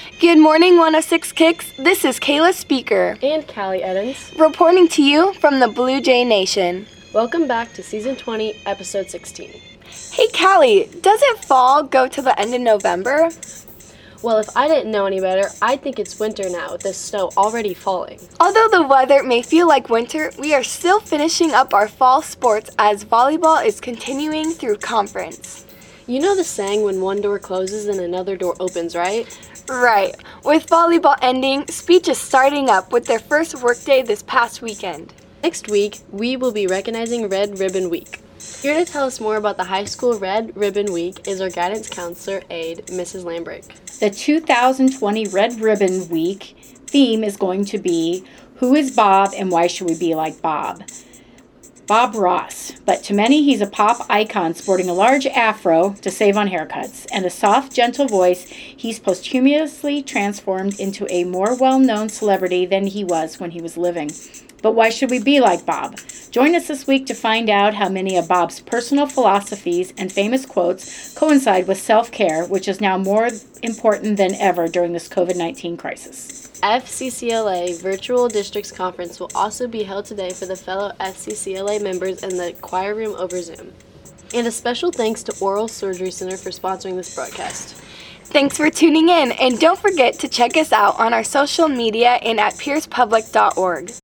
Good morning, 106 Kicks. This is Kayla Speaker. And Callie Edens. Reporting to you from the Blue Jay Nation. Welcome back to Season 20, Episode 16. Hey, Callie, doesn't fall go to the end of November? Well, if I didn't know any better, I'd think it's winter now with the snow already falling. Although the weather may feel like winter, we are still finishing up our fall sports as volleyball is continuing through conference. You know the saying, when one door closes and another door opens, right? Right. With volleyball ending, speech is starting up with their first workday this past weekend. Next week, we will be recognizing Red Ribbon Week. Here to tell us more about the high school Red Ribbon Week is our guidance counselor aide, Mrs. Lambrick. The 2020 Red Ribbon Week theme is going to be, Who is Bob and Why Should We Be Like Bob? Bob Ross, but to many he's a pop icon sporting a large afro to save on haircuts and a soft, gentle voice. He's posthumously transformed into a more well-known celebrity than he was when he was living. But why should we be like Bob? Join us this week to find out how many of Bob's personal philosophies and famous quotes coincide with self-care, which is now more important than ever during this COVID-19 crisis. FCCLA Virtual Districts Conference will also be held today for the fellow FCCLA members in the choir room over Zoom. And a special thanks to Oral Surgery Center for sponsoring this broadcast. Thanks for tuning in, and don't forget to check us out on our social media and at piercepublic.org.